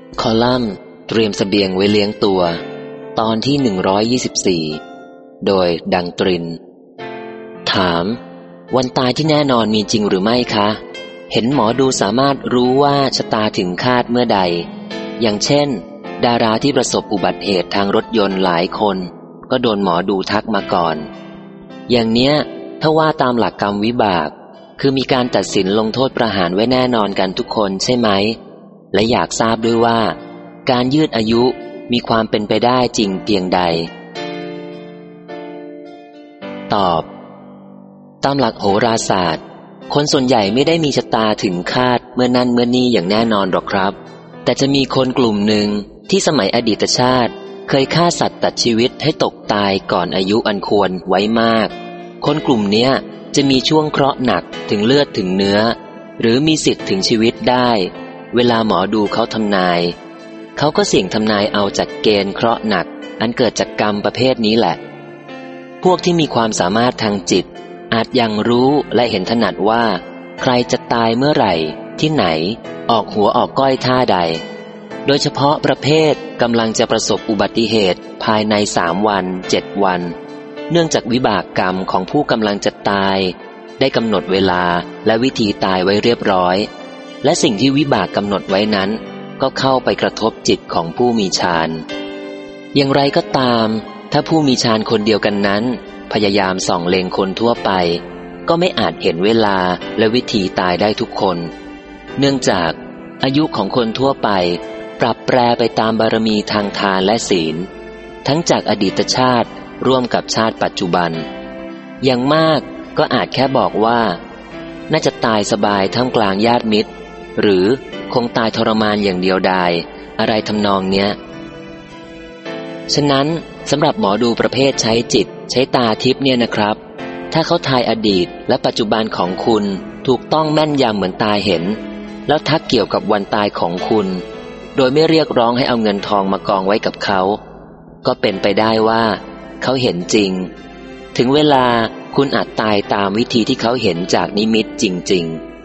คอลัมน์เตรียมเสบียงไว้เลี้ยงตัวตอนที่124โดยดังตรินถามวันตายที่แน่นอนมีจริงหรือไม่คะเห็นหมอดูสามารถรู้ว่าชะตาถึงคาดเมื่อใดอย่างเช่นดาราที่ประสบอุบัติเหตุทางรถยนต์หลายคนก็โดนหมอดูทักมาก่อนอย่างเนี้ยถ้าว่าตามหลักกรรมวิบากคือมีการตัดสินลงโทษประหารไว้แน่นอนกันทุกคนใช่ไหมและอยากทราบด้วยว่าการยืดอายุมีความเป็นไปได้จริงเพียงใดตอบตามหลักโหราศาสตร์คนส่วนใหญ่ไม่ได้มีชะตาถึงคาดเมื่อนั่นเมื่อนี่อย่างแน่นอนหรอกครับแต่จะมีคนกลุ่มหนึ่งที่สมัยอดีตชาติเคยฆ่าสัตว์ตัดชีวิตให้ตกตายก่อนอายุอันควรไว้มากคนกลุ่มเนี้ยจะมีช่วงเคราะห์หนักถึงเลือดถึงเนื้อหรือมีสิทธิ์ถึงชีวิตได้เวลาหมอดูเขาทำนายเขาก็เสี่ยงทำนายเอาจากเกณฑ์เคราะห์หนักอันเกิดจากกรรมประเภทนี้แหละพวกที่มีความสามารถทางจิตอาจยังรู้และเห็นถนัดว่าใครจะตายเมื่อไหร่ที่ไหนออกหัวออกก้อยท่าใดโดยเฉพาะประเภทกำลังจะประสบอุบัติเหตุภายใน3 วัน 7 วันเนื่องจากวิบากกรรมของผู้กำลังจะตายได้กำหนดเวลาและวิธีตายไว้เรียบร้อยและสิ่งที่วิบากกำหนดไว้นั้นก็เข้าไปกระทบจิตของผู้มีฌานอย่างไรก็ตามถ้าผู้มีฌานคนเดียวกันนั้นพยายามส่องเล็งคนทั่วไปก็ไม่อาจเห็นเวลาและวิธีตายได้ทุกคนเนื่องจากอายุของคนทั่วไปปรับแปรไปตามบารมีทางทานและศีลทั้งจากอดีตชาติร่วมกับชาติปัจจุบันอย่างมากก็อาจแค่บอกว่าน่าจะตายสบายท่ามกลางญาติมิตรหรือคงตายทรมานอย่างเดียวดายอะไรทำนองเนี้ยฉะนั้นสำหรับหมอดูประเภทใช้จิตใช้ตาทิพย์เนี่ยนะครับถ้าเขาทายอดีตและปัจจุบันของคุณถูกต้องแม่นยำเหมือนตาเห็นแล้วทักเกี่ยวกับวันตายของคุณโดยไม่เรียกร้องให้เอาเงินทองมากองไว้กับเขาก็เป็นไปได้ว่าเขาเห็นจริงถึงเวลาคุณอาจตายตามวิธีที่เขาเห็นจากนิมิตจริง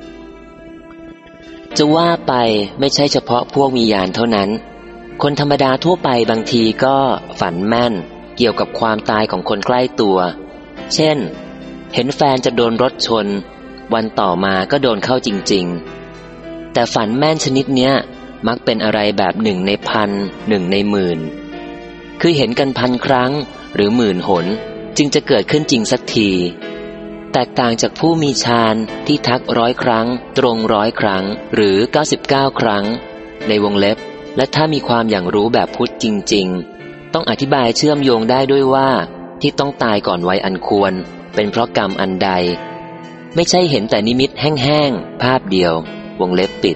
ๆจะว่าไปไม่ใช่เฉพาะพวกมีญาณเท่านั้นคนธรรมดาทั่วไปบางทีก็ฝันแม่นเกี่ยวกับความตายของคนใกล้ตัวเช่นเห็นแฟนจะโดนรถชนวันต่อมาก็โดนเข้าจริงๆแต่ฝันแม่นชนิดเนี้ยมักเป็นอะไรแบบ1 ใน 1,000 1 ใน 10,000คือเห็นกัน1,000 ครั้งหรือ10,000 หนจึงจะเกิดขึ้นจริงสักทีแตกต่างจากผู้มีฌานที่ทัก100 ครั้งตรง100 ครั้งหรือ99 ครั้งในวงเล็บและถ้ามีความอย่างรู้แบบพุทธจริงๆต้องอธิบายเชื่อมโยงได้ด้วยว่าที่ต้องตายก่อนวัยอันควรเป็นเพราะกรรมอันใดไม่ใช่เห็นแต่นิมิตแห้งๆภาพเดียววงเล็บปิด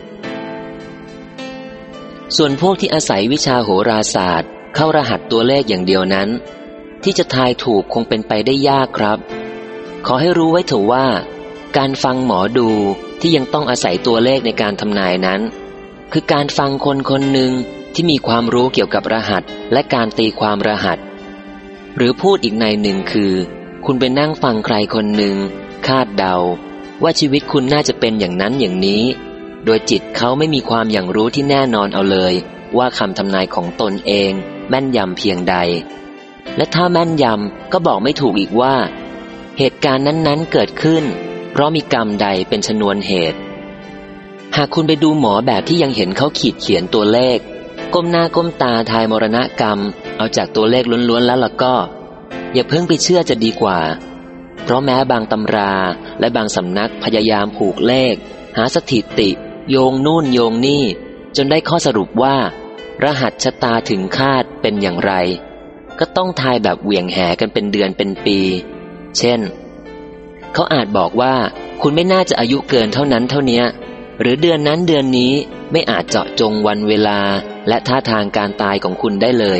ส่วนพวกที่อาศัยวิชาโหราศาสตร์เข้ารหัสตัวเลขอย่างเดียวนั้นที่จะทายถูกคงเป็นไปได้ยากครับขอให้รู้ไว้เถอะว่าการฟังหมอดูที่ยังต้องอาศัยตัวเลขในการทำนายนั้นคือการฟังคนคนหนึ่งที่มีความรู้เกี่ยวกับรหัสและการตีความรหัสหรือพูดอีกในหนึ่งคือคุณไปนั่งฟังใครคนหนึ่งคาดเดาว่าชีวิตคุณน่าจะเป็นอย่างนั้นอย่างนี้โดยจิตเขาไม่มีความอย่างรู้ที่แน่นอนเอาเลยว่าคำทำนายของตนเองแม่นยำเพียงใดและถ้าแม่นยำก็บอกไม่ถูกอีกว่าเหตุการณ์นั้นๆเกิดขึ้นเพราะมีกรรมใดเป็นชนวนเหตุหากคุณไปดูหมอแบบที่ยังเห็นเขาขีดเขียนตัวเลขก้มหน้าก้มตาทายมรณะกรรมเอาจากตัวเลขล้วนๆแล้วล่ะก็อย่าเพิ่งไปเชื่อจะดีกว่าเพราะแม้บางตำราและบางสำนักพยายามผูกเลขหาสถิติโยงนู่นโยงนี่จนได้ข้อสรุปว่ารหัสชะตาถึงคาดเป็นอย่างไรก็ต้องทายแบบเหวี่ยงแหกันเป็นเดือนเป็นปีเช่นเขาอาจบอกว่าคุณไม่น่าจะอายุเกินเท่านั้นเท่านี้หรือเดือนนั้นเดือนนี้ไม่อาจเจาะจงวันเวลาและท่าทางการตายของคุณได้เลย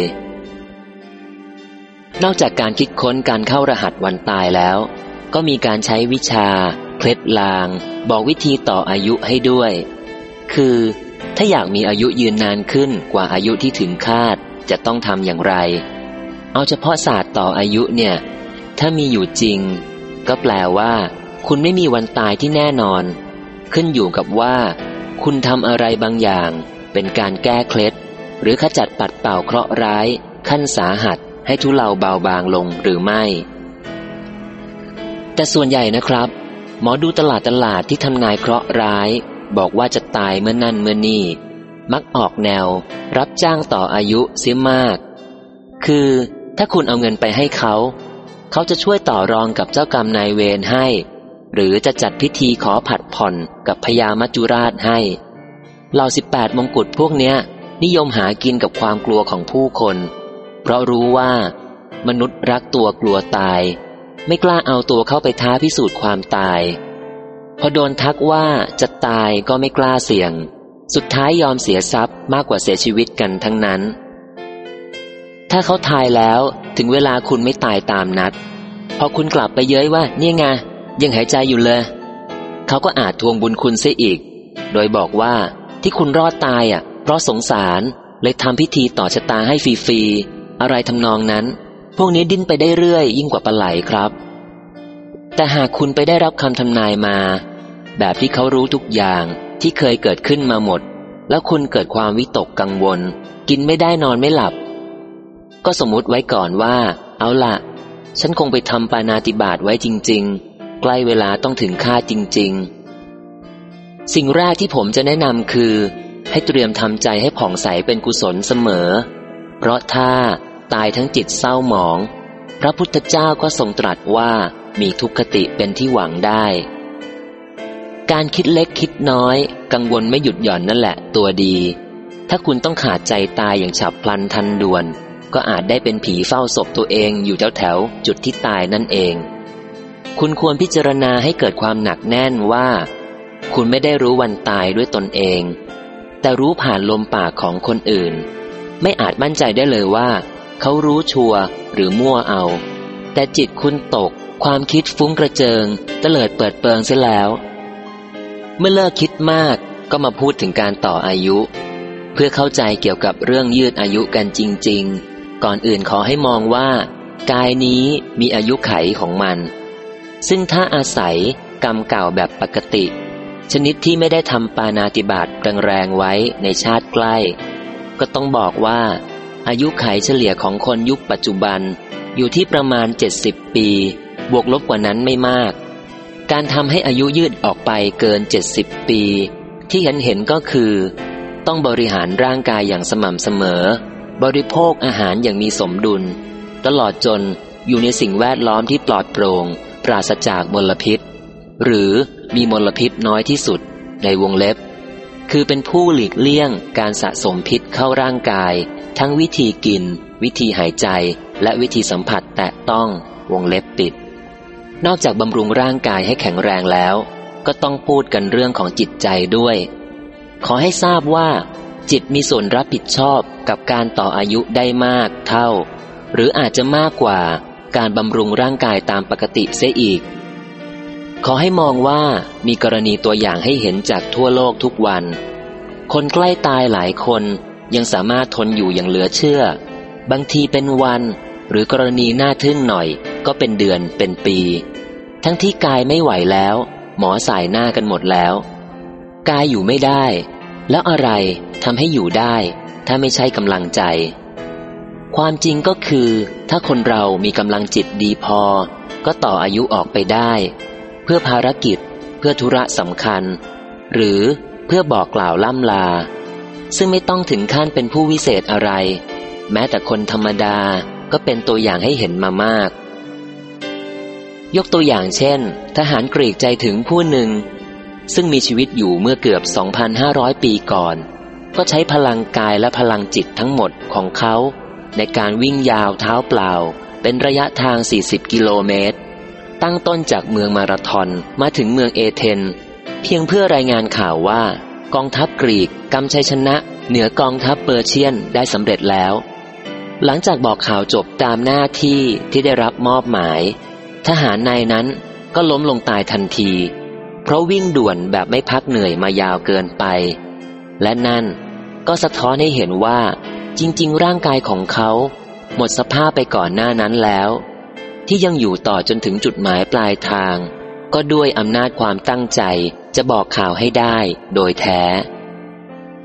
นอกจากการคิดค้นการเข้ารหัสวันตายแล้วก็มีการใช้วิชาเคล็ดลางบอกวิธีต่ออายุให้ด้วยคือถ้าอยากมีอายุยืนนานขึ้นกว่าอายุที่ถึงคาดจะต้องทำอย่างไรเอาเฉพาะศาสตร์ต่ออายุเนี่ยถ้ามีอยู่จริงก็แปลว่าคุณไม่มีวันตายที่แน่นอนขึ้นอยู่กับว่าคุณทำอะไรบางอย่างไปเป็นการแก้เคล็ดหรือขจัดปัดเป่าเคราะห์ร้ายขั้นสาหัสให้ทุเลาเบาบางลงหรือไม่แต่ส่วนใหญ่นะครับหมอดูตลาดที่ทำนายเคราะห์ร้ายบอกว่าจะตายเมื่อนั่นเมื่อนี่มักออกแนวรับจ้างต่ออายุเสียมากคือถ้าคุณเอาเงินไปให้เขาจะช่วยต่อรองกับเจ้ากรรมนายเวรให้หรือจะจัดพิธีขอผัดผ่อนกับพญามัจจุราชให้เหล่า18 มงกุฎพวกเนี้ยนิยมหากินกับความกลัวของผู้คนเพราะรู้ว่ามนุษย์รักตัวกลัวตายไม่กล้าเอาตัวเข้าไปท้าพิสูจน์ความตายพอโดนทักว่าจะตายก็ไม่กล้าเสี่ยงสุดท้ายยอมเสียทรัพย์มากกว่าเสียชีวิตกันทั้งนั้นถ้าเขาทายแล้วถึงเวลาคุณไม่ตายตามนัดพอคุณกลับไปเย้ยว่าเนี่ยไงยังหายใจอยู่เลยเขาก็อาจทวงบุญคุณเสียอีกโดยบอกว่าที่คุณรอดตายเพราะสงสารเลยทำพิธีต่อชะตาให้ฟรีๆอะไรทำนองนั้นพวกนี้ดิ้นไปได้เรื่อยยิ่งกว่าปลาไหลครับแต่หากคุณไปได้รับคำทำนายมาแบบที่เขารู้ทุกอย่างที่เคยเกิดขึ้นมาหมดแล้วคุณเกิดความวิตกกังวลกินไม่ได้นอนไม่หลับก็สมมุติไว้ก่อนว่าเอาล่ะฉันคงไปทำปาณาติบาตไว้จริงๆใกล้เวลาต้องถึงคาดจริงๆสิ่งแรกที่ผมจะแนะนำคือให้เตรียมทำใจให้ผ่องใสเป็นกุศลเสมอเพราะถ้าตายทั้งจิตเศร้าหมองพระพุทธเจ้าก็ทรงตรัสว่ามีทุกขติเป็นที่หวังได้การคิดเล็กคิดน้อยกังวลไม่หยุดหย่อนนั่นแหละตัวดีถ้าคุณต้องขาดใจตายอย่างฉับพลันทันด่วนก็อาจได้เป็นผีเฝ้าศพตัวเองอยู่แถวจุดที่ตายนั่นเองคุณควรพิจารณาให้เกิดความหนักแน่นว่าคุณไม่ได้รู้วันตายด้วยตนเองแต่รู้ผ่านลมปากของคนอื่นไม่อาจมั่นใจได้เลยว่าเขารู้ชัวร์หรือมั่วเอาแต่จิตคุณตกความคิดฟุ้งกระเจิงเตลิดเปิดเปิงเสียแล้วเมื่อเลิกคิดมากก็มาพูดถึงการต่ออายุเพื่อเข้าใจเกี่ยวกับเรื่องยืดอายุกันจริงๆก่อนอื่นขอให้มองว่ากายนี้มีอายุไขของมันซึ่งถ้าอาศัยกรรมเก่าแบบปกติชนิดที่ไม่ได้ทำปาณาติบาตแรงๆไว้ในชาติใกล้ก็ต้องบอกว่าอายุไขเฉลี่ยของคนยุคปัจจุบันอยู่ที่ประมาณ70 ปีบวกลบกว่านั้นไม่มากการทำให้อายุยืดออกไปเกิน70 ปีที่เห็นก็คือต้องบริหารร่างกายอย่างสม่ำเสมอบริโภคอาหารอย่างมีสมดุลตลอดจนอยู่ในสิ่งแวดล้อมที่ปลอดโปร่งปราศจากมลพิษหรือมีมลพิษน้อยที่สุดในวงเล็บคือเป็นผู้หลีกเลี่ยงการสะสมพิษเข้าร่างกายทั้งวิธีกินวิธีหายใจและวิธีสัมผัสแตะต้องวงเล็บปิดนอกจากบำรุงร่างกายให้แข็งแรงแล้วก็ต้องพูดกันเรื่องของจิตใจด้วยขอให้ทราบว่าจิตมีส่วนรับผิดชอบกับการต่ออายุได้มากเท่าหรืออาจจะมากกว่าการบำรุงร่างกายตามปกติเสียอีกขอให้มองว่ามีกรณีตัวอย่างให้เห็นจากทั่วโลกทุกวันคนใกล้ตายหลายคนยังสามารถทนอยู่อย่างเหลือเชื่อบางทีเป็นวันหรือกรณีน่าทึ่งหน่อยก็เป็นเดือนเป็นปีทั้งที่กายไม่ไหวแล้วหมอสายหน้ากันหมดแล้วกายอยู่ไม่ได้แล้วอะไรทำให้อยู่ได้ถ้าไม่ใช่กำลังใจความจริงก็คือถ้าคนเรามีกำลังจิตดีพอก็ต่ออายุออกไปได้เพื่อภารกิจเพื่อธุระสำคัญหรือเพื่อบอกกล่าวล่ำลาซึ่งไม่ต้องถึงขั้นเป็นผู้วิเศษอะไรแม้แต่คนธรรมดาก็เป็นตัวอย่างให้เห็นมามากยกตัวอย่างเช่นทหารกรีกใจถึงผู้หนึ่งซึ่งมีชีวิตอยู่เมื่อเกือบ 2,500 ปีก่อนก็ใช้พลังกายและพลังจิตทั้งหมดของเขาในการวิ่งยาวเท้าเปล่าเป็นระยะทาง40 กิโลเมตรตั้งต้นจากเมืองมาราธอนมาถึงเมืองเอเธนเพียงเพื่อรายงานข่าวว่ากองทัพกรีกกำชัยชนะเหนือกองทัพเปอร์เชียนได้สำเร็จแล้วหลังจากบอกข่าวจบตามหน้าที่ที่ได้รับมอบหมายทหารนายนั้นก็ล้มลงตายทันทีเพราะวิ่งด่วนแบบไม่พักเหนื่อยมายาวเกินไปและนั่นก็สะท้อนให้เห็นว่าจริงๆร่างกายของเขาหมดสภาพไปก่อนหน้านั้นแล้วที่ยังอยู่ต่อจนถึงจุดหมายปลายทางก็ด้วยอำนาจความตั้งใจจะบอกข่าวให้ได้โดยแท้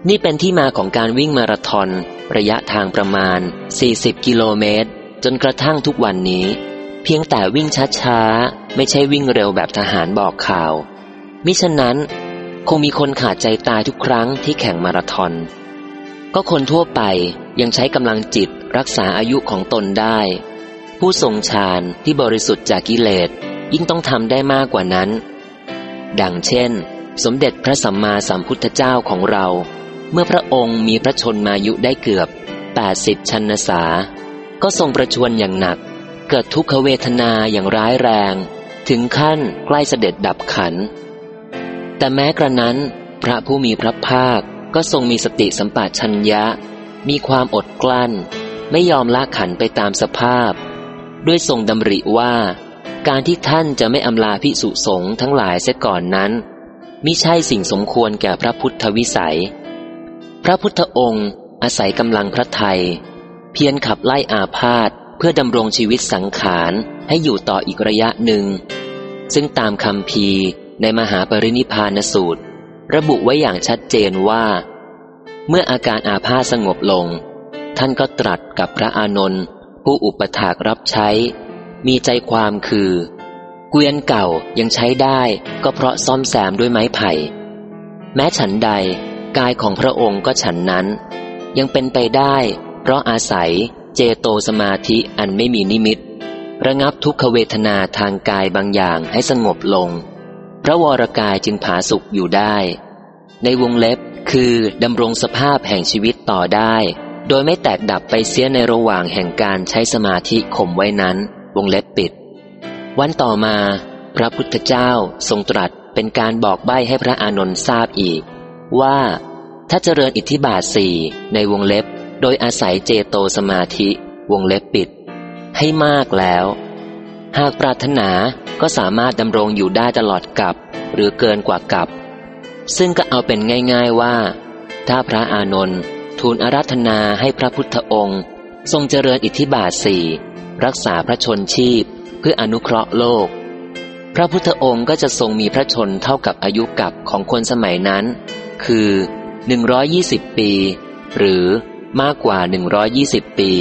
นี่เป็นที่มาของการวิ่งมาราธอนระยะทางประมาณ40กิโลเมตรจนกระทั่งทุกวันนี้เพียงแต่วิ่งช้าๆไม่ใช่วิ่งเร็วแบบทหารบอกข่าวมิฉะนั้นคงมีคนขาดใจตายทุกครั้งที่แข่งมาราธอนก็คนทั่วไปยังใช้กำลังจิตรักษาอายุของตนได้ผู้ทรงฌานที่บริสุทธิ์จากกิเลสยิ่งต้องทำได้มากกว่านั้นดังเช่นสมเด็จพระสัมมาสัมพุทธเจ้าของเราเมื่อพระองค์มีพระชนมายุได้เกือบ80ชนสาก็ทรงประชวรอย่างหนักเกิดทุกขเวทนาอย่างร้ายแรงถึงขั้นใกล้เสด็จดับขันแต่แม้กระนั้นพระผู้มีพระภาคก็ทรงมีสติสัมปชัญญะมีความอดกลั้นไม่ยอมละขันไปตามสภาพด้วยทรงดำริว่าการที่ท่านจะไม่อำลาภิกษุสงฆ์ทั้งหลายเสียก่อนนั้นมิใช่สิ่งสมควรแก่พระพุทธวิสัยพระพุทธองค์อาศัยกำลังพระทัยเพียรขับไล่อาพาธเพื่อดำรงชีวิตสังขารให้อยู่ต่ออีกระยะหนึ่งซึ่งตามคัมภีร์ในมหาปรินิพพานสูตรระบุไว้อย่างชัดเจนว่าเมื่ออาการอาพาธสงบลงท่านก็ตรัสกับพระอานนท์ผู้อุปถากรับใช้มีใจความคือเกวียนเก่ายังใช้ได้ก็เพราะซ่อมแซมด้วยไม้ไผ่แม้ฉันใดกายของพระองค์ก็ฉันนั้นยังเป็นไปได้เพราะอาศัยเจโตสมาธิอันไม่มีนิมิตระงับทุกขเวทนาทางกายบางอย่างให้สงบลงพระวรกายจึงผาสุกอยู่ได้ในวงเล็บคือดำรงสภาพแห่งชีวิตต่อได้โดยไม่แตกดับไปเสียในระหว่างแห่งการใช้สมาธิข่มไว้นั้นวงเล็บปิดวันต่อมาพระพุทธเจ้าทรงตรัสเป็นการบอกใบ้ให้พระอานนท์ทราบอีกว่าถ้าเจริญอิทธิบาท4ในวงเล็บโดยอาศัยเจโตสมาธิวงเล็บปิดให้มากแล้วหากปรารถนาก็สามารถดำรงอยู่ได้ตลอดกับหรือเกินกว่ากับซึ่งก็เอาเป็นง่ายๆว่าถ้าพระอานนท์ทูลอาราธนาให้พระพุทธองค์ทรงเจริญอิทธิบาท4รักษาพระชนชีพเพื่ออนุเคราะห์โลกพระพุทธองค์ก็จะทรงมีพระชนเท่ากับอายุกับของคนสมัยนั้นคือ120ปีหรือมากกว่า120ปี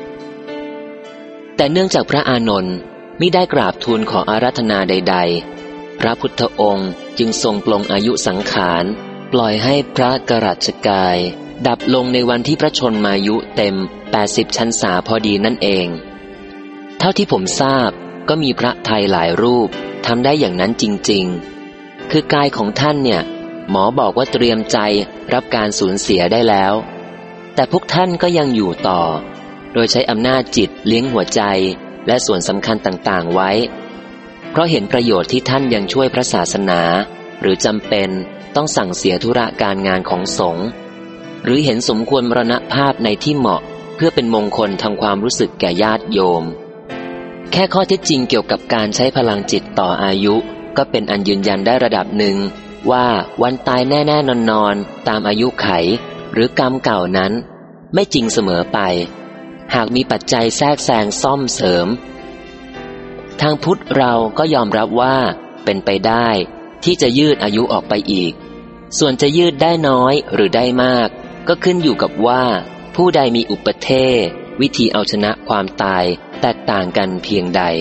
แต่เนื่องจากพระอานนท์มิได้กราบทูลขออาราธนาใดๆพระพุทธองค์จึงทรงปลงอายุสังขารปล่อยให้พระกรัชกายดับลงในวันที่พระชนมายุเต็ม80พรรษาพอดีนั่นเองเท่าที่ผมทราบก็มีพระไทยหลายรูปทำได้อย่างนั้นจริงๆคือกายของท่านเนี่ยหมอบอกว่าเตรียมใจรับการสูญเสียได้แล้วแต่พวกท่านก็ยังอยู่ต่อโดยใช้อำนาจจิตเลี้ยงหัวใจและส่วนสำคัญต่างๆไว้เพราะเห็นประโยชน์ที่ท่านยังช่วยพระศาสนาหรือจำเป็นต้องสั่งเสียธุระการงานของสงฆ์หรือเห็นสมควรมรณภาพในที่เหมาะเพื่อเป็นมงคลทางความรู้สึกแก่ญาติโยมแค่ข้อเท็จจริงเกี่ยวกับการใช้พลังจิตต่ออายุก็เป็นอันยืนยันได้ระดับหนึ่งว่าวันตายแน่ๆนอนๆตามอายุไขหรือกรรมเก่านั้นไม่จริงเสมอไปหากมีปัจจัยแทรกแซงซ่อมเสริมทางพุทธเราก็ยอมรับว่าเป็นไปได้ที่จะยืดอายุออกไปอีกส่วนจะยืดได้น้อยหรือได้มากก็ขึ้นอยู่กับว่าผู้ใดมีอุปเทศวิธีเอาชนะความตายแตกต่างกันเพียงใด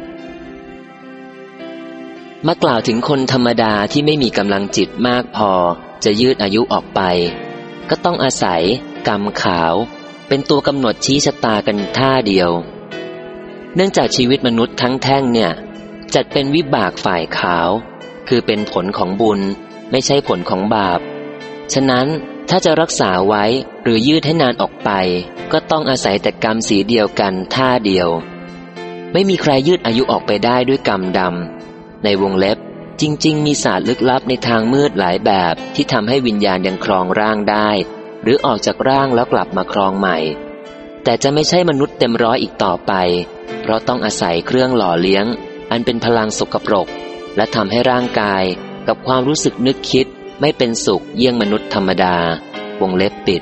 มากล่าวถึงคนธรรมดาที่ไม่มีกำลังจิตมากพอจะยืดอายุออกไปก็ต้องอาศัยกรรมขาวเป็นตัวกำหนดชี้ชะตากันท่าเดียวเนื่องจากชีวิตมนุษย์ทั้งแท่งเนี่ยจัดเป็นวิบากฝ่ายขาวคือเป็นผลของบุญไม่ใช่ผลของบาปฉะนั้นถ้าจะรักษาไว้หรือยืดให้นานออกไปก็ต้องอาศัยแต่กรรมสีเดียวกันท่าเดียวไม่มีใครยืดอายุออกไปได้ด้วยกรรมดำในวงเล็บจริงๆมีศาสตร์ลึกลับในทางมืดหลายแบบที่ทำให้วิญญาณยังครองร่างได้หรือออกจากร่างแล้วกลับมาครองใหม่แต่จะไม่ใช่มนุษย์เต็มร้อยอีกต่อไปเพราะต้องอาศัยเครื่องหล่อเลี้ยงอันเป็นพลังสกปรกและทำให้ร่างกายกับความรู้สึกนึกคิดไม่เป็นสุขเยี่ยงมนุษย์ธรรมดาวงเล็บปิด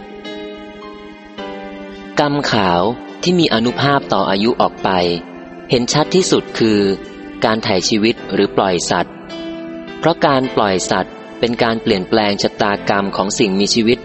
กรรมขาวที่มีอานุภาพต่ออายุออกไปเห็นชัดที่สุดคือการถ่ายชีวิตหรือปล่อยสัตว์เพราะการปล่อยสัตว์เป็นการเปลี่ยนแปลงชะตากรรมของสิ่งมีชีวิตอ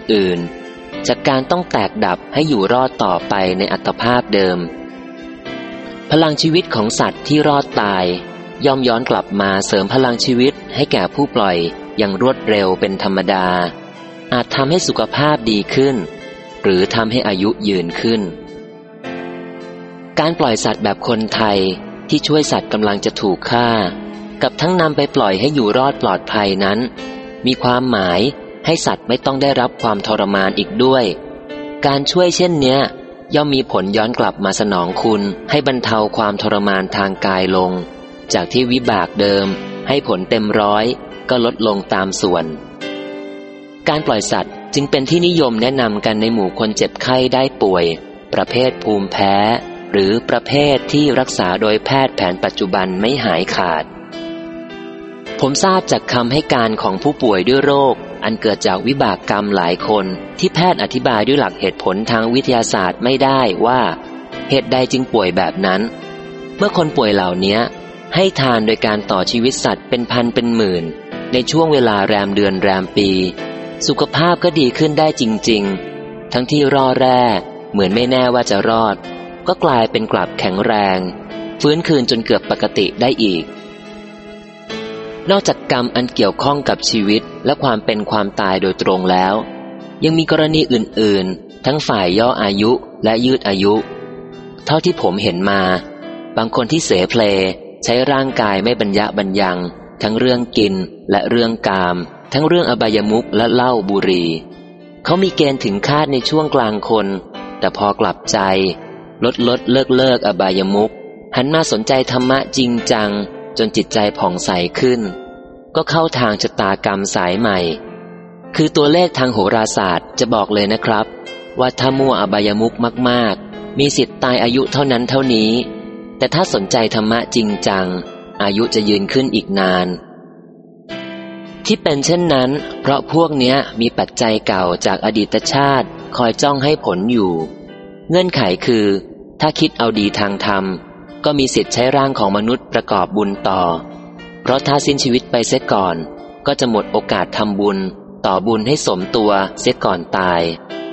อื่นจากการต้องแตกดับให้อยู่รอดต่อไปในอัตภาพเดิมพลังชีวิตของสัตว์ที่รอดตายย่อมย้อนกลับมาเสริมพลังชีวิตให้แก่ผู้ปล่อยอย่างรวดเร็วเป็นธรรมดาอาจทำให้สุขภาพดีขึ้นหรือทำให้อายุยืนขึ้นการปล่อยสัตว์แบบคนไทยที่ช่วยสัตว์กำลังจะถูกฆ่ากับทั้งนำไปปล่อยให้อยู่รอดปลอดภัยนั้นมีความหมายให้สัตว์ไม่ต้องได้รับความทรมานอีกด้วยการช่วยเช่นเนี้ยย่อมมีผลย้อนกลับมาสนองคุณให้บรรเทาความทรมานทางกายลงจากที่วิบากเดิมให้ผลเต็มร้อยก็ลดลงตามส่วนการปล่อยสัตว์จึงเป็นที่นิยมแนะนำกันในหมู่คนเจ็บไข้ได้ป่วยประเภทภูมิแพ้หรือประเภทที่รักษาโดยแพทย์แผนปัจจุบันไม่หายขาดผมทราบจากคำให้การของผู้ป่วยด้วยโรคอันเกิดจากวิบากกรรมหลายคนที่แพทย์อธิบายด้วยหลักเหตุผลทางวิทยาศาสตร์ไม่ได้ว่าเหตุใดจึงป่วยแบบนั้นเมื่อคนป่วยเหล่านี้ให้ทานโดยการต่อชีวิตสัตว์เป็นพันเป็นหมื่นในช่วงเวลาแรมเดือนแรมปีสุขภาพก็ดีขึ้นได้จริงๆทั้งที่ร่อแร่เหมือนไม่แน่ว่าจะรอดก็กลายเป็นกลับแข็งแรงฟื้นคืนจนเกือบปกติได้อีกนอกจากกรรมอันเกี่ยวข้องกับชีวิตและความเป็นความตายโดยตรงแล้วยังมีกรณีอื่นๆทั้งฝ่ายย่ออายุและยืดอายุเท่าที่ผมเห็นมาบางคนที่เสเพลใช้ร่างกายไม่บรรยะบรรยังทั้งเรื่องกินและเรื่องกามทั้งเรื่องอบายมุขและเหล้าบุหรี่เขามีเกณฑ์ถึงคาดในช่วงกลางคนแต่พอกลับใจลดเลิกอบายมุขหันมาสนใจธรรมะจริงจังจนจิตใจผ่องใสขึ้นก็เข้าทางชะตากรรมสายใหม่คือตัวเลขทางโหราศาสตร์จะบอกเลยนะครับว่าถ้ามั่วอบายมุขมากๆมีสิทธิ์ตายอายุเท่านั้นเท่านี้แต่ถ้าสนใจธรรมะจริงจังอายุจะยืนขึ้นอีกนานที่เป็นเช่นนั้นเพราะพวกเนี้ยมีปัจจัยเก่าจากอดีตชาติคอยจ้องให้ผลอยู่เงื่อนไขคือถ้าคิดเอาดีทางธรรมก็มีสิทธิ์ใช้ร่างของมนุษย์ประกอบบุญต่อเพราะถ้าสิ้นชีวิตไปเสียก่อนก็จะหมดโอกาสทำบุญต่อบุญให้สมตัวเสียก่อนตาย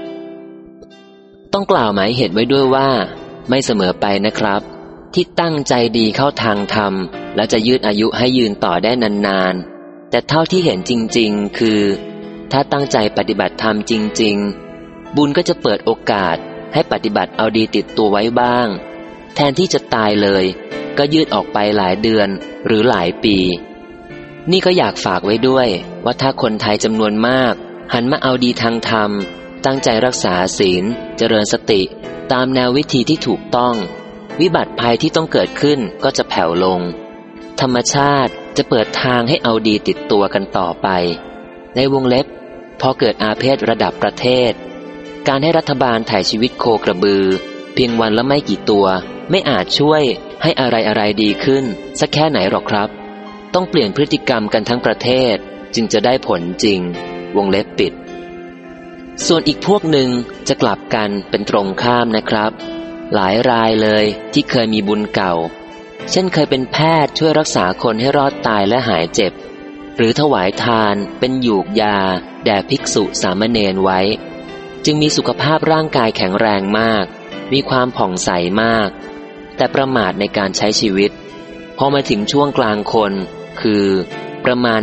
ต้องกล่าวหมายเหตุไว้ด้วยว่าไม่เสมอไปนะครับที่ตั้งใจดีเข้าทางธรรมและจะยืดอายุให้ยืนต่อได้นานๆแต่เท่าที่เห็นจริงๆคือถ้าตั้งใจปฏิบัติธรรมจริงๆบุญก็จะเปิดโอกาสให้ปฏิบัติเอาดีติดตัวไว้บ้างแทนที่จะตายเลยก็ยืดออกไปหลายเดือนหรือหลายปีนี่ก็อยากฝากไว้ด้วยว่าถ้าคนไทยจำนวนมากหันมาเอาดีทางธรรมตั้งใจรักษาศีลเจริญสติตามแนววิธีที่ถูกต้องวิบัติภัยที่ต้องเกิดขึ้นก็จะแผ่วลงธรรมชาติจะเปิดทางให้เอาดีติดตัวกันต่อไปในวงเล็บพอเกิดอาเพศระดับประเทศการให้รัฐบาลถ่ายชีวิตโคกระบือเพียงวันละไม่กี่ตัวไม่อาจช่วยให้อะไรดีขึ้นสักแค่ไหนหรอกครับต้องเปลี่ยนพฤติกรรมกันทั้งประเทศจึงจะได้ผลจริงวงเล็บปิดส่วนอีกพวกหนึ่งจะกลับกันเป็นตรงข้ามนะครับหลายรายเลยที่เคยมีบุญเก่าเช่นเคยเป็นแพทย์ช่วยรักษาคนให้รอดตายและหายเจ็บหรือถวายทานเป็นหยูกยาแด่ภิกษุสามเณรไว้จึงมีสุขภาพร่างกายแข็งแรงมากมีความผ่องใสมากแต่ประมาทในการใช้ชีวิตพอมาถึงช่วงกลางคนคือประมาณ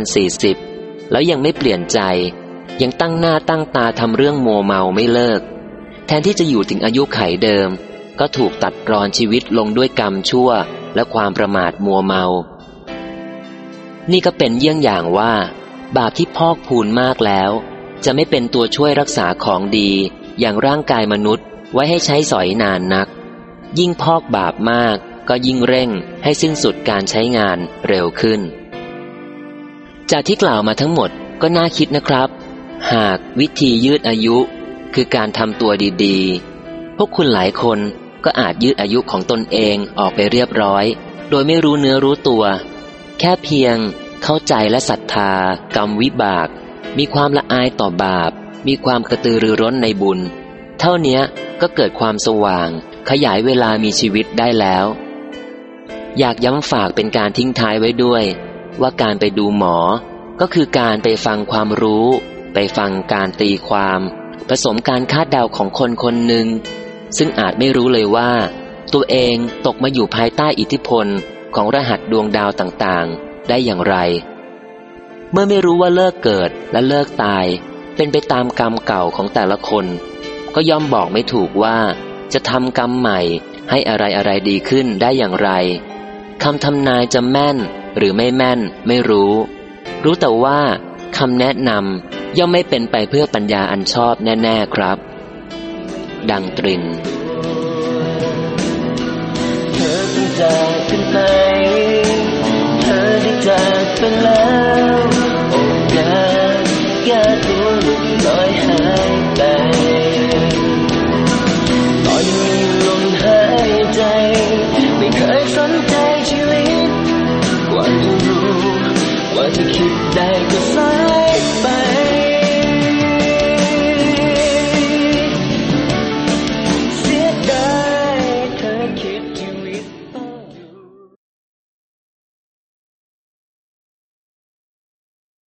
40แล้วยังไม่เปลี่ยนใจยังตั้งหน้าตั้งตาทำเรื่องมัวเมาไม่เลิกแทนที่จะอยู่ถึงอายุไขเดิมก็ถูกตัดรอนชีวิตลงด้วยกรรมชั่วและความประมาทมัวเมานี่ก็เป็นเยี่ยงอย่างว่าบาปที่พอกพูนมากแล้วจะไม่เป็นตัวช่วยรักษาของดีอย่างร่างกายมนุษย์ไว้ให้ใช้สอยนานนักยิ่งพอกบาปมากก็ยิ่งเร่งให้สิ้นสุดการใช้งานเร็วขึ้นจากที่กล่าวมาทั้งหมดก็น่าคิดนะครับหากวิธียืดอายุคือการทำตัวดีๆพวกคุณหลายคนก็อาจยืดอายุของตนเองออกไปเรียบร้อยโดยไม่รู้เนื้อรู้ตัวแค่เพียงเข้าใจและศรัทธากรรมวิบากมีความละอายต่อบาปมีความกระตือรือร้นในบุญเท่านี้ก็เกิดความสว่างขยายเวลามีชีวิตได้แล้วอยากย้ำฝากเป็นการทิ้งท้ายไว้ด้วยว่าการไปดูหมอก็คือการไปฟังความรู้ไปฟังการตีความผสมการคาดเดาของคนคนหนึ่งซึ่งอาจไม่รู้เลยว่าตัวเองตกมาอยู่ภายใต้อิทธิพลของรหัสดวงดาวต่างๆได้อย่างไรเมื่อไม่รู้ว่าเลิกเกิดและเลิกตายเป็นไปตามกรรมเก่าของแต่ละคนก็ย่อมบอกไม่ถูกว่าจะทำกรรมใหม่ให้อะไรดีขึ้นได้อย่างไรคำทำนายจะแม่นหรือไม่แม่นไม่รู้แต่ว่าคำแนะนำย่อมไม่เป็นไปเพื่อปัญญาอันชอบแน่ๆครับดังตรินเธอต้องจากกันไปเธอได้จากไปแล้ว